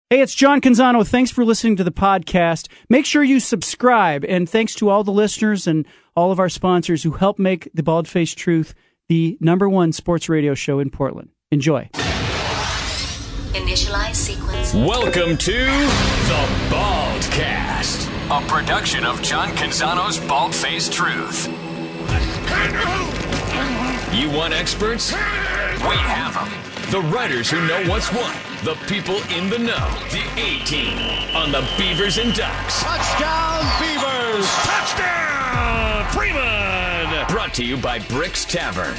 Hey, it's John Canzano. Thanks for listening to the podcast. Make sure you subscribe, and thanks to all the listeners and all of our sponsors who help make the Bald-Faced Truth the #1 sports radio show in Portland. Enjoy. Initialize sequence. Welcome to the Baldcast, a production of John Canzano's Bald-Faced Truth. You want experts? We have them. The writers who know what's what. The people in the know. The A-Team on the Beavers and Ducks. Touchdown, Beavers! Touchdown, Freeman! Brought to you by Bricks Tavern.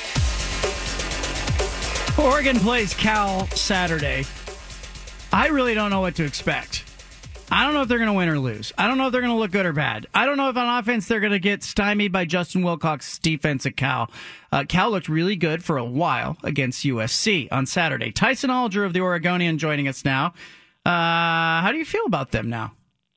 Oregon plays Cal Saturday. I really don't know what to expect. I don't know if they're going to win or lose. I don't know if they're going to look good or bad. I don't know if on offense they're going to get stymied by Justin Wilcox's defense at Cal. Cal looked really good for a while against USC on Saturday. Tyson Alger of the Oregonian joining us now. How do you feel about them now?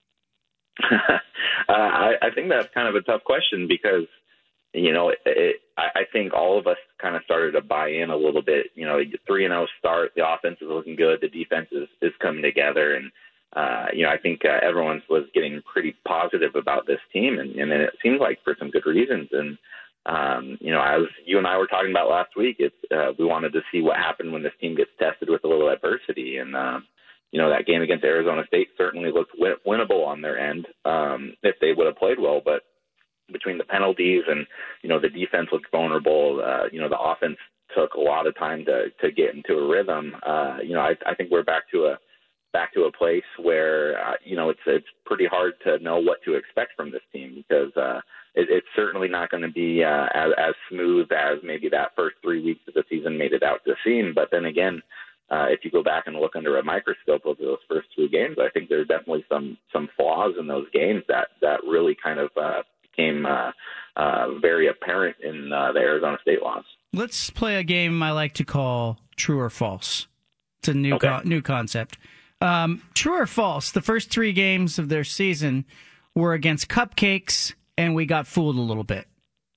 I think that's kind of a tough question because, you know, I think all of us kind of started to buy in a little bit. You know, 3-0 start, the offense is looking good, the defense is coming together, and you know, I think everyone was getting pretty positive about this team, and it seems like for some good reasons. And you know, as you and I were talking about last week, we wanted to see what happened when this team gets tested with a little adversity. And you know, that game against Arizona State certainly looked winnable on their end if they would have played well. But between the penalties and, you know, the defense looked vulnerable, you know, the offense took a lot of time to get into a rhythm. You know, I think we're back to a place where, you know, it's pretty hard to know what to expect from this team because it's certainly not going to be as smooth as maybe that first 3 weeks of the season made it out to seem. But then again, if you go back and look under a microscope of those first 3 games, I think there's definitely some flaws in those games that really kind of became very apparent in the Arizona State loss. Let's play a game I like to call True or False. It's a new new concept. True or false, the first 3 games of their season were against Cupcakes, and we got fooled a little bit.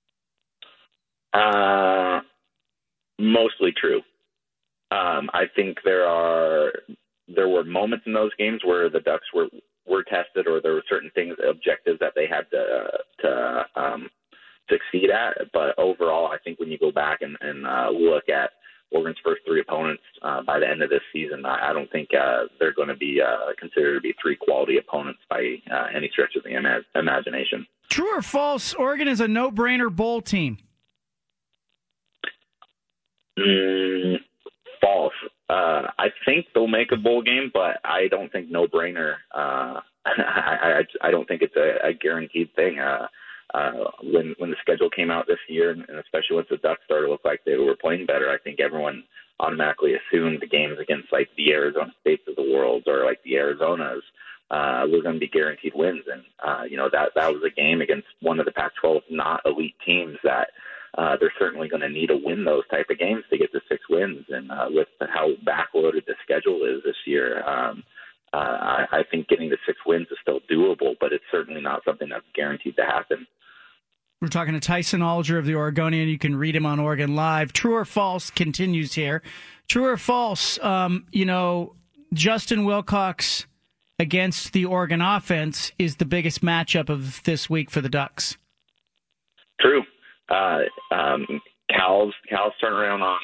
Mostly true. I think there were moments in those games where the Ducks were tested, or there were certain objectives that they had to succeed at. But overall, I think when you go back and look at Oregon's first 3 opponents by the end of this season, I don't think they're going to be considered to be 3 quality opponents by any stretch of the imagination. True or false, Oregon is a no-brainer bowl team? False. I think they'll make a bowl game, but I don't think no-brainer. I don't think it's a guaranteed thing. When the schedule came out this year, and especially once the Ducks started to look like they were playing better, I think everyone automatically assumed the games against like the Arizona States of the world or like the Arizonas were going to be guaranteed wins. And you know, that was a game against one of the Pac-12 not elite teams that they're certainly going to need to win those type of games to get to 6 wins. And with how backloaded the schedule is this year, I think getting to 6 wins is still doable, but it's certainly not something that's guaranteed to happen. We're talking to Tyson Alger of the Oregonian. You can read him on Oregon Live. True or false continues here. True or false, you know, Justin Wilcox against the Oregon offense is the biggest matchup of this week for the Ducks. True. Cal's turnaround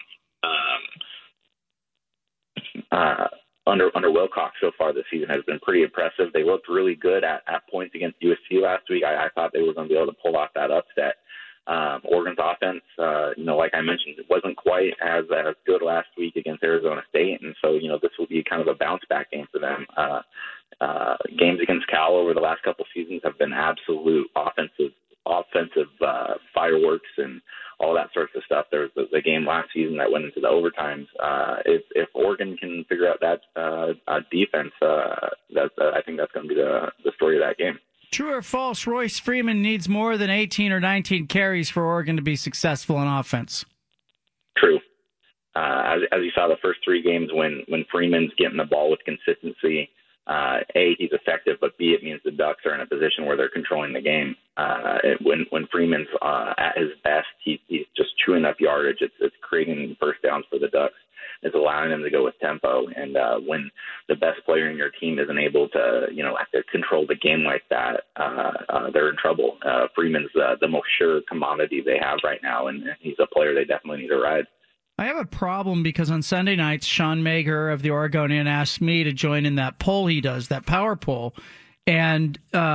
under Wilcox so far this season has been pretty impressive. They looked really good at points against USC last week. I thought they were going to be able to pull off that upset. Oregon's offense, you know, like I mentioned, it wasn't quite as good last week against Arizona State, and so, you know, this will be kind of a bounce-back game for them. Games against Cal over the last couple seasons have been absolute offensive fireworks and all that sorts of stuff. There was the game last season that went into the overtimes. If Oregon can figure out that defense, I think that's going to be the story of that game. True or false, Royce Freeman needs more than 18 or 19 carries for Oregon to be successful on offense? True. As you saw the first 3 games when Freeman's getting the ball with consistency, A, he's effective, but B, it means the Ducks are in a position where they're controlling the game. When Freeman's at his best, he's just chewing up yardage. It's creating first downs for the Ducks. is allowing them to go with tempo. And when the best player in your team isn't able to, have to control the game like that, they're in trouble. Freeman's the most sure commodity they have right now, and he's a player they definitely need to ride. I have a problem because on Sunday nights, Sean Mager of the Oregonian asked me to join in that poll he does, that power poll. And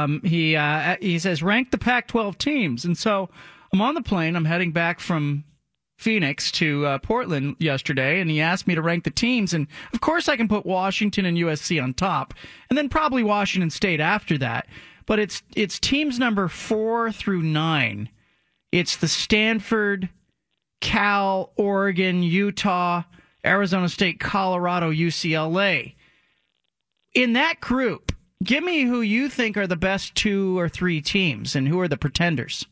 he says, rank the Pac-12 teams. And so I'm on the plane. I'm heading back from Phoenix to Portland yesterday, and he asked me to rank the teams. And, of course, I can put Washington and USC on top, and then probably Washington State after that. But it's teams number 4 through 9. It's the Stanford, Cal, Oregon, Utah, Arizona State, Colorado, UCLA. In that group, give me who you think are the best 2 or 3 teams and who are the pretenders.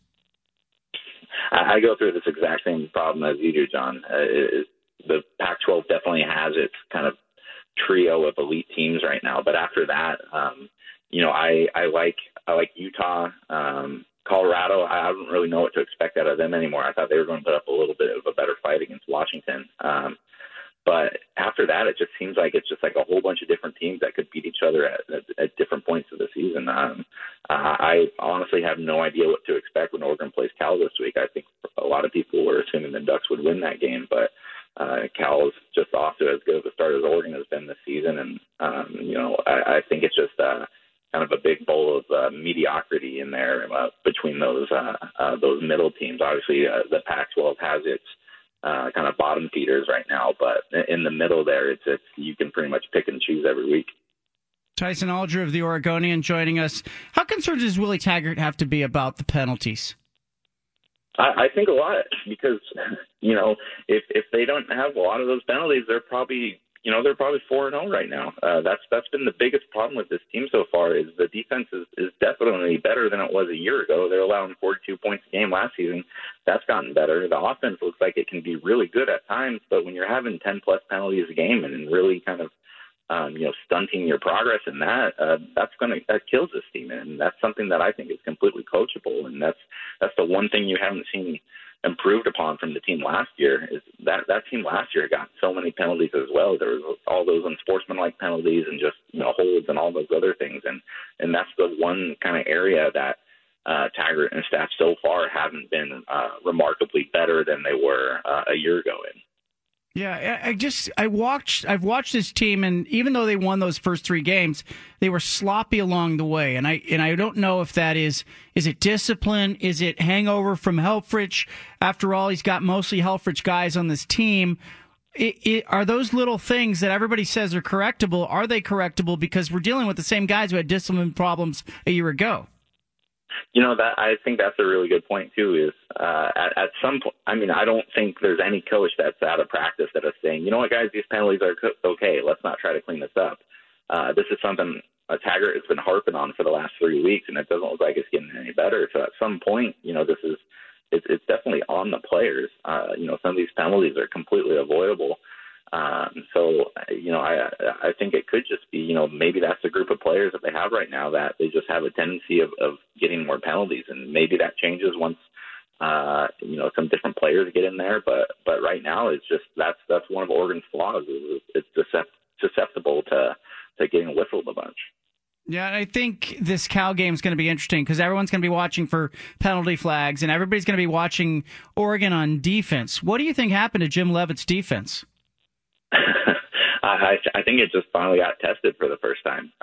I go through this exact same problem as you do, John. The Pac-12 definitely has its kind of trio of elite teams right now, but after that, I like Utah. Colorado, I don't really know what to expect out of them anymore. I thought they were going to put up a little bit of a better fight against Washington. But after that, it just seems like it's just like a whole bunch of different teams that could beat each other at different points of the season. I honestly have no idea what to expect when Oregon plays Cal this week. I think a lot of people were assuming the Ducks would win that game, but Cal is just off to as good of a start as Oregon has been this season. And, I think it's just kind of a big bowl of mediocrity in there between those middle teams. Obviously, the Pac-12 has its kind of bottom feeders right now, but in the middle there, it's you can pretty much pick and choose every week. Tyson Alger of the Oregonian joining us. How concerned does Willie Taggart have to be about the penalties? I think a lot, because if they don't have a lot of those penalties, they're probably 4-0 right now. That's been the biggest problem with this team so far. Is the defense is definitely better than it was a year ago. They're allowing 42 points a game last season. That's gotten better. The offense looks like it can be really good at times, but when you're having 10+ penalties a game and really kind of stunting your progress in that kills this team, and that's something that I think is completely coachable, and that's the one thing you haven't seen improved upon from the team last year. Is that team last year got so many penalties as well. There was all those unsportsmanlike penalties and just holds and all those other things, and that's the one kind of area that Taggart and staff so far haven't been remarkably better than they were a year ago in. Yeah, I've watched this team, and even though they won those first 3 games, they were sloppy along the way. And I don't know if that is it discipline? Is it hangover from Helfrich? After all, he's got mostly Helfrich guys on this team. Are those little things that everybody says are correctable? Are they correctable? Because we're dealing with the same guys who had discipline problems a year ago. That I think that's a really good point too. Is at some point, I don't think there's any coach that's out of practice that is saying, guys, these penalties are okay. Let's not try to clean this up. This is something Taggart has been harping on for the last 3 weeks, and it doesn't look like it's getting any better. So at some point, it's definitely on the players. Some of these penalties are completely avoidable. I think it could just be, maybe that's the group of players that they have right now that they just have a tendency of getting more penalties, and maybe that changes once, some different players get in there. But right now it's just, that's one of Oregon's flaws. It's susceptible to getting whistled a bunch. Yeah, I think this Cal game is going to be interesting because everyone's going to be watching for penalty flags, and everybody's going to be watching Oregon on defense. What do you think happened to Jim Leavitt's defense? I think it just finally got tested for the first time.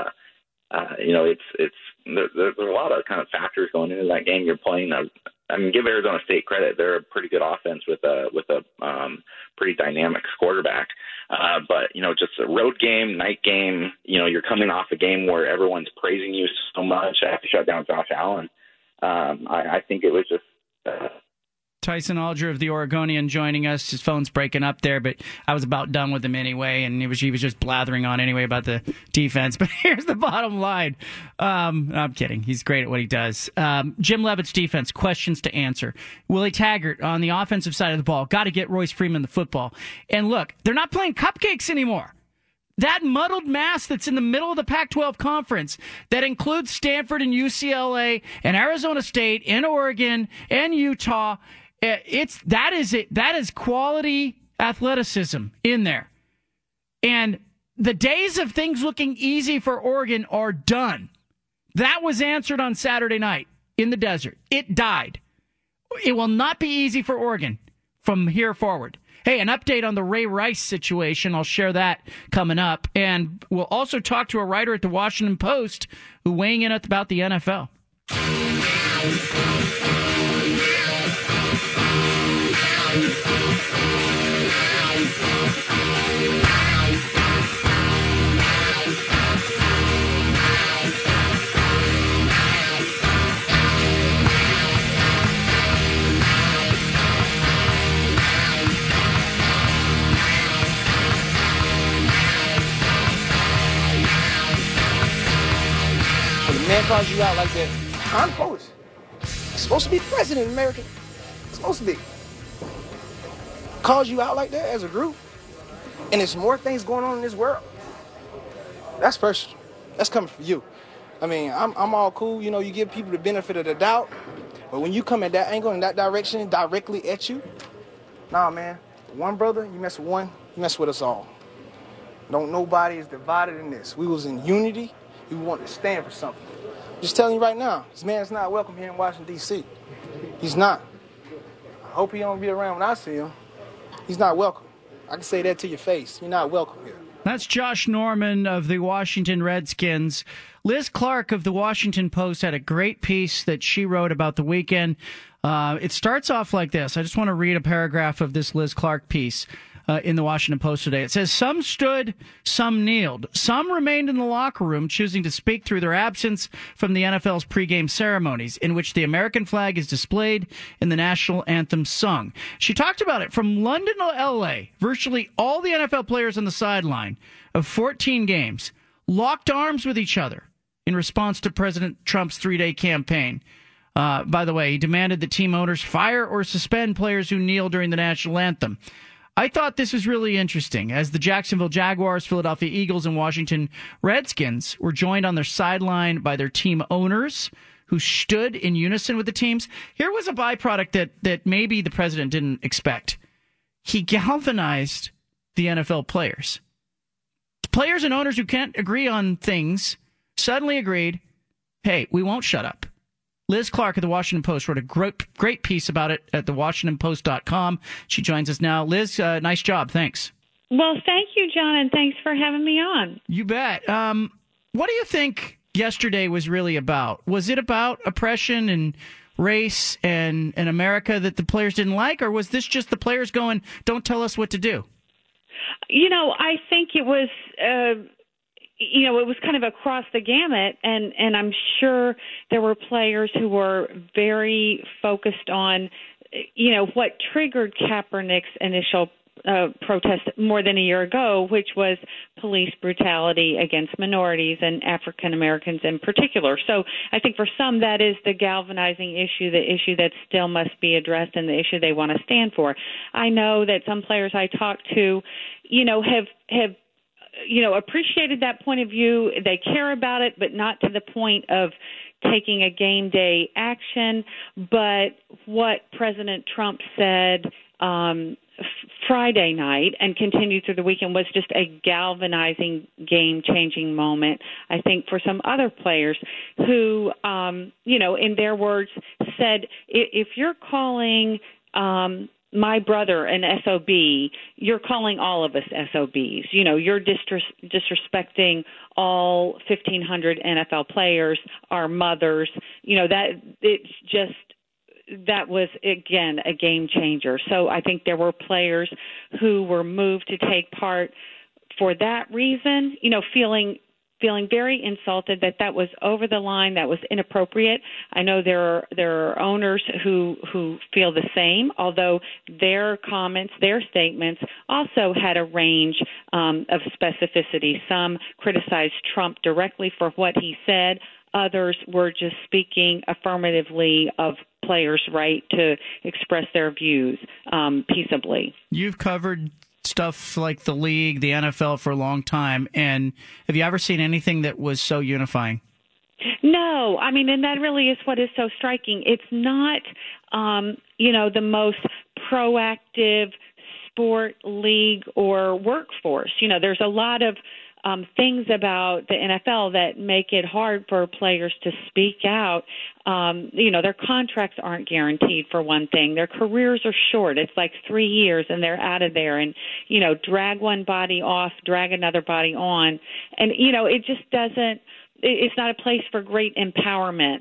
There's a lot of kind of factors going into that game. You're playing give Arizona State credit; they're a pretty good offense with a pretty dynamic quarterback. But just a road game, night game. You're coming off a game where everyone's praising you so much after shut down Josh Allen. I think it was just. Tyson Alger of the Oregonian joining us. His phone's breaking up there, but I was about done with him anyway, and he was just blathering on anyway about the defense. But here's the bottom line. I'm kidding. He's great at what he does. Jim Leavitt's defense, questions to answer. Willie Taggart on the offensive side of the ball. Got to get Royce Freeman the football. And look, they're not playing cupcakes anymore. That muddled mass that's in the middle of the Pac-12 conference that includes Stanford and UCLA and Arizona State and Oregon and Utah. That is quality athleticism in there. And the days of things looking easy for Oregon are done. That was answered on Saturday night in the desert. It died. It will not be easy for Oregon from here forward. Hey, an update on the Ray Rice situation. I'll share that coming up. And we'll also talk to a writer at the Washington Post who weighing in about the NFL. Man calls you out like that. I'm Polish. Supposed to be president of America. Supposed to be. Calls you out like that as a group. And there's more things going on in this world. That's personal. That's coming from you. I mean, I'm all cool. You know, you give people the benefit of the doubt. But when you come at that angle in that direction, directly at you, nah, man. One brother, you mess with one, you mess with us all. Don't nobody is divided in this. We was in unity. We want to stand for something. Just telling you right now, this man is not welcome here in Washington, D.C. He's not. I hope he don't be around when I see him. He's not welcome. I can say that to your face. You're not welcome here. That's Josh Norman of the Washington Redskins. Liz Clark of the Washington Post had a great piece that she wrote about the weekend. It starts off like this. I just want to read a paragraph of this Liz Clark piece in the Washington Post today. It says, some stood, some kneeled. Some remained in the locker room, choosing to speak through their absence from the NFL's pregame ceremonies, in which the American flag is displayed and the national anthem sung. She talked about it from London to L.A. Virtually all the NFL players on the sideline of 14 games locked arms with each other in response to President Trump's 3-day campaign. By the way, he demanded that team owners fire or suspend players who kneel during the national anthem. I thought this was really interesting, as the Jacksonville Jaguars, Philadelphia Eagles, and Washington Redskins were joined on their sideline by their team owners, who stood in unison with the teams. Here was a byproduct that maybe the president didn't expect. He galvanized the NFL players. Players and owners who can't agree on things suddenly agreed, hey, we won't shut up. Liz Clark of the Washington Post wrote a great piece about it at thewashingtonpost.com. She joins us now. Liz, nice job. Thanks. Well, thank you, John, and thanks for having me on. You bet. What do you think yesterday was really about? Was it about oppression and race and America that the players didn't like, or was this just the players going, don't tell us what to do? You know, I think it was it was kind of across the gamut, and I'm sure there were players who were very focused on, what triggered Kaepernick's initial protest more than a year ago, which was police brutality against minorities and African Americans in particular. So I think for some that is the galvanizing issue, the issue that still must be addressed and the issue they want to stand for. I know that some players I talked to, have appreciated that point of view. They care about it, but not to the point of taking a game day action. But what President Trump said Friday night and continued through the weekend was just a galvanizing, game-changing moment, I think, for some other players who, in their words, said, if you're calling my brother an SOB, you're calling all of us SOBs. You're disrespecting all 1,500 NFL players, our mothers. That was, again, a game changer. So I think there were players who were moved to take part for that reason, feeling very insulted that was over the line, that was inappropriate. I know there are owners who feel the same, although their comments, their statements also had a range of specificity. Some criticized Trump directly for what he said. Others were just speaking affirmatively of players' right to express their views peaceably. You've covered stuff like the league, the NFL for a long time, and have you ever seen anything that was so unifying? No, and that really is what is so striking. It's not, the most proactive, sport, league, or workforce. There's a lot of things about the NFL that make it hard for players to speak out. Their contracts aren't guaranteed, for one thing. Their careers are short. It's like 3 years and they're out of there. And, drag one body off, drag another body on. And, it just doesn't – it's not a place for great empowerment,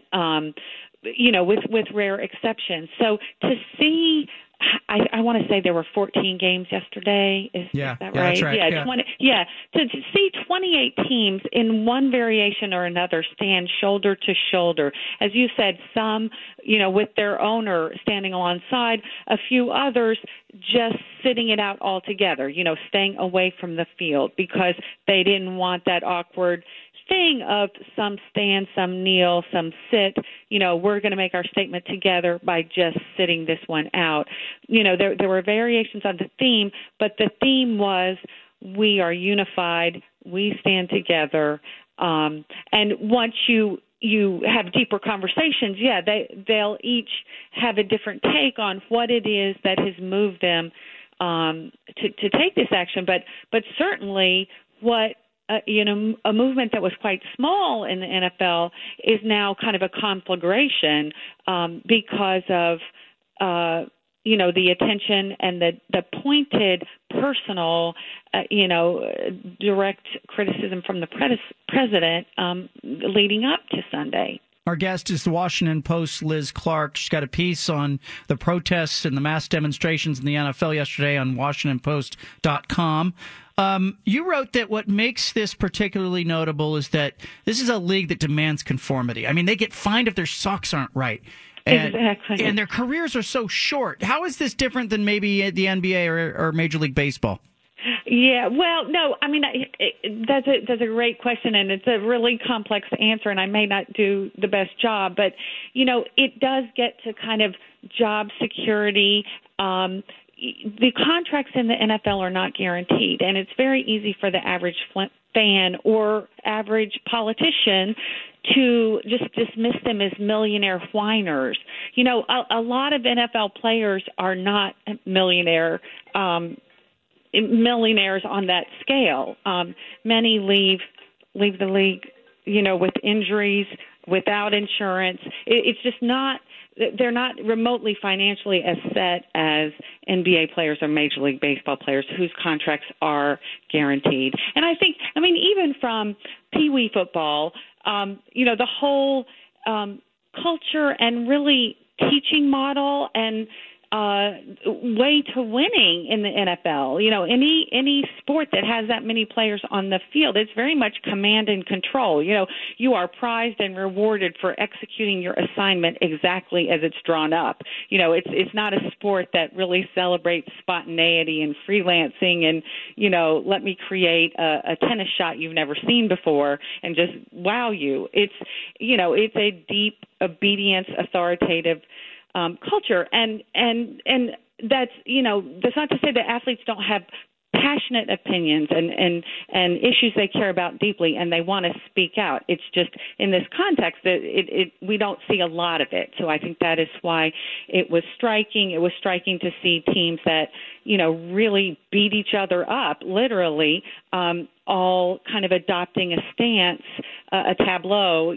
with rare exceptions. So to see – I want to say there were 14 games yesterday. Is that right? That's right. Yeah. To see 28 teams in one variation or another stand shoulder to shoulder, as you said, some, with their owner standing alongside, a few others just sitting it out altogether, staying away from the field because they didn't want that awkward thing of some stand, some kneel, some sit. We're going to make our statement together by just sitting this one out. There were variations on the theme, but the theme was we are unified, we stand together. And once you have deeper conversations, they'll each have a different take on what it is that has moved them to take this action. But certainly what a movement that was quite small in the NFL is now kind of a conflagration because of the attention and the pointed personal direct criticism from the president leading up to Sunday. Our guest is the Washington Post's Liz Clark. She's got a piece on the protests and the mass demonstrations in the NFL yesterday on WashingtonPost.com. You wrote that what makes this particularly notable is that this is a league that demands conformity. I mean, they get fined if their socks aren't right. Exactly. And their careers are so short. How is this different than maybe the NBA or Major League Baseball? Yeah, well, no, I mean, that's a great question, and it's a really complex answer, and I may not do the best job, but, it does get to kind of job security. The contracts in the NFL are not guaranteed, and it's very easy for the average fan or average politician to just dismiss them as millionaire whiners. A lot of NFL players are not millionaires on that scale. Many leave the league, with injuries, without insurance. It's just not. They're not remotely financially as set as NBA players or Major League Baseball players whose contracts are guaranteed. And I think, even from Pee Wee football, the whole culture and really teaching model and way to winning in the NFL. Any sport that has that many players on the field, it's very much command and control. You are prized and rewarded for executing your assignment exactly as it's drawn up. It's not a sport that really celebrates spontaneity and freelancing and, let me create a tennis shot you've never seen before and just wow you. It's a deep obedience, authoritative culture, and that's that's not to say that athletes don't have passionate opinions and issues they care about deeply and they want to speak out. It's just in this context that we don't see a lot of it. So I think that is why it was striking. It was striking to see teams that really beat each other up, literally, all kind of adopting a stance, a tableau,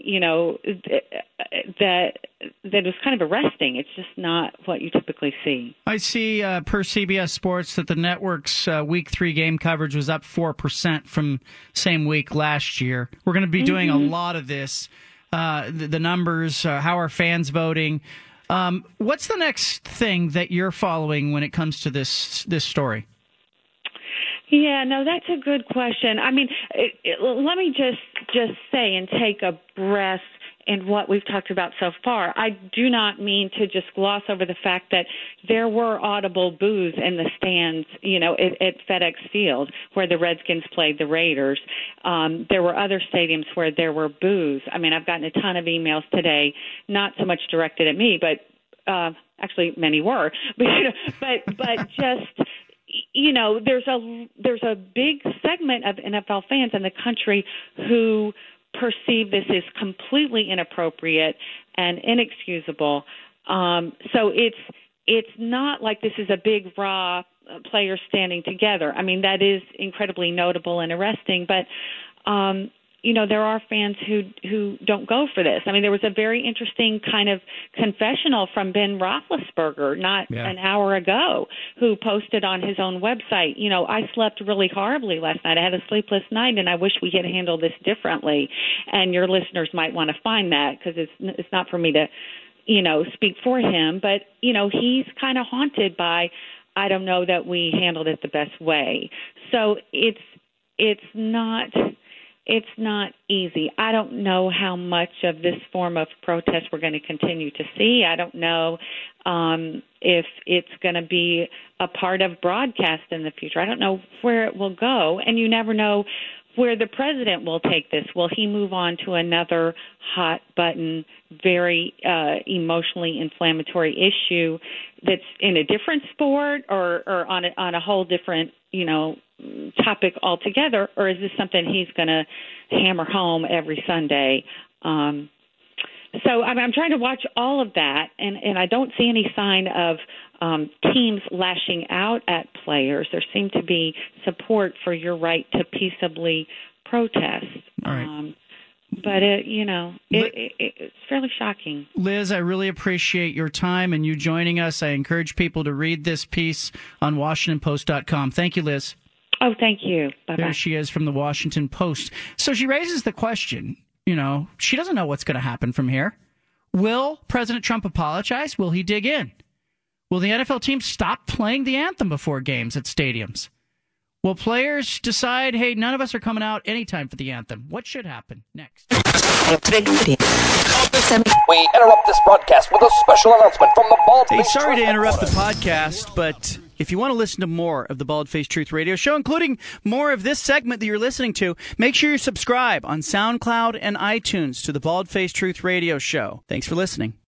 that is kind of arresting. It's just not what you typically see. I see per CBS Sports that the network's Week 3 game coverage was up 4% from same week last year. We're going to be doing a lot of this. The numbers, how are fans voting? What's the next thing that you're following when it comes to this story? Yeah, no, that's a good question. Let me just say and take a breath in what we've talked about so far. I do not mean to just gloss over the fact that there were audible boos in the stands, at FedEx Field where the Redskins played the Raiders. There were other stadiums where there were boos. I've gotten a ton of emails today, not so much directed at me, but actually many were. But just there's a big segment of NFL fans in the country who perceive this as completely inappropriate and inexcusable. So it's not like this is a big raw players standing together. I mean, that is incredibly notable and arresting, but there are fans who don't go for this. I mean, there was a very interesting kind of confessional from Ben Roethlisberger an hour ago, who posted on his own website, I slept really horribly last night. I had a sleepless night, and I wish we had handled this differently. And your listeners might want to find that, because it's not for me to, speak for him. But, he's kind of haunted by, I don't know that we handled it the best way. So it's not easy. I don't know how much of this form of protest we're going to continue to see. I don't know if it's going to be a part of broadcast in the future. I don't know where it will go, and you never know where the president will take this. Will he move on to another hot button, very emotionally inflammatory issue that's in a different sport or on a whole different, topic altogether, or is this something he's going to hammer home every Sunday? So I'm trying to watch all of that, and I don't see any sign of teams lashing out at players. There seemed to be support for your right to peaceably protest. All right. But it's fairly shocking. Liz, I really appreciate your time and you joining us. I encourage people to read this piece on WashingtonPost.com. Thank you, Liz. Oh, thank you. Bye-bye. There she is from the Washington Post. So she raises the question, she doesn't know what's going to happen from here. Will President Trump apologize? Will he dig in? Will the NFL team stop playing the anthem before games at stadiums? Will players decide, hey, none of us are coming out anytime for the anthem? What should happen next? We interrupt this broadcast with a special announcement from the Bald Face. Hey, sorry to interrupt the podcast, but if you want to listen to more of the Bald Face Truth Radio Show, including more of this segment that you're listening to, make sure you subscribe on SoundCloud and iTunes to the Bald Face Truth Radio Show. Thanks for listening.